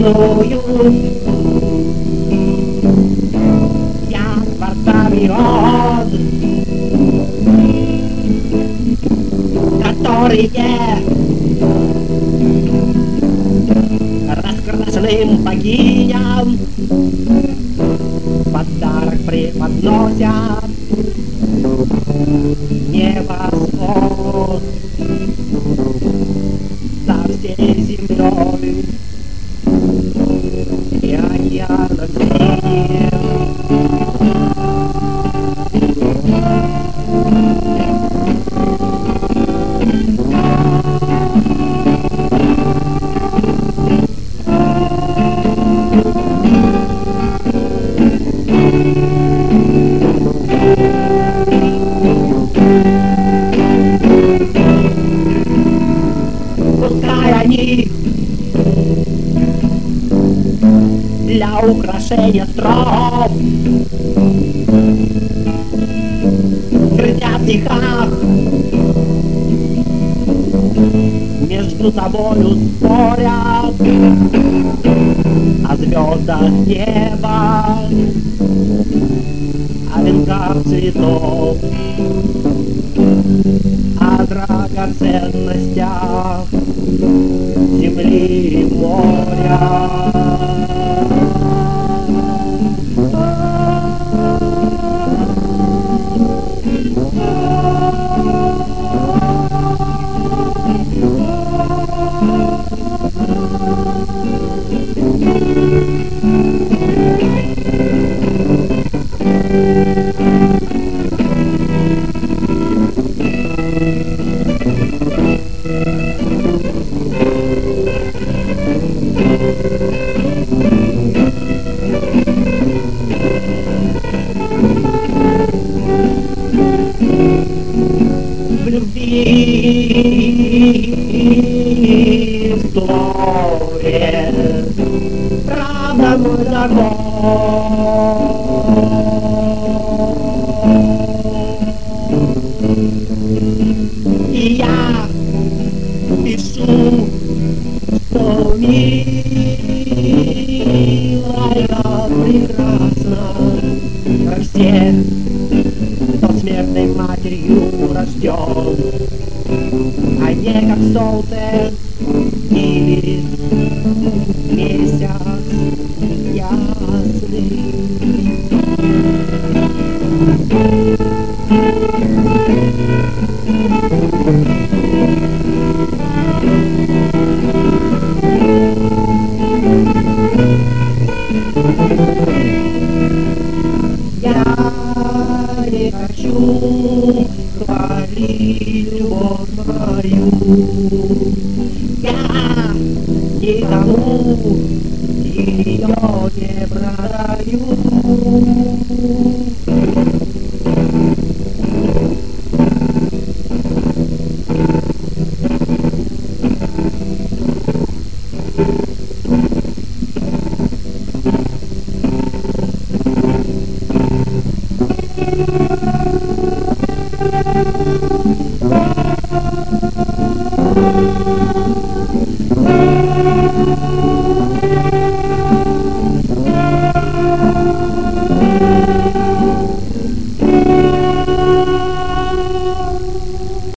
целую я творцами роз, которые раскрашенным богиням подарок преподносят небосвод со всей землей и океаном синим. Пускай они для украшения стров кричат в стихах, между собою спорят о звездах неба, о венках цветов, о драгоценностях земли и моря. В любви, в слове, правда мой закон. И я пишу, что милая прекрасна, как все, кто смертной матерью рожден, а не как солнце или месяц ясный. Я не хочу хвалить любовь мою, я никому ее не продаю.